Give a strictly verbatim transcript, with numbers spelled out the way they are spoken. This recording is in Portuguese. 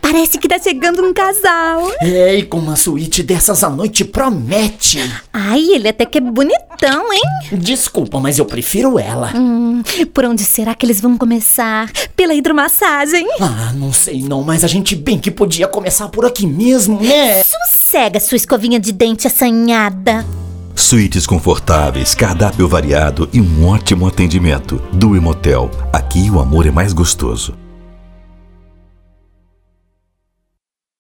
Parece que tá chegando um casal. É, e com uma suíte dessas à noite promete. Ai, ele até que é bonitão, hein? Desculpa, mas eu prefiro ela. Hum, por onde será que eles vão começar? Pela hidromassagem? Ah, não sei não, mas a gente bem que podia começar por aqui mesmo, né? Sossega sua escovinha de dente assanhada. Suítes confortáveis, cardápio variado e um ótimo atendimento. Do Imotel. Aqui o amor é mais gostoso.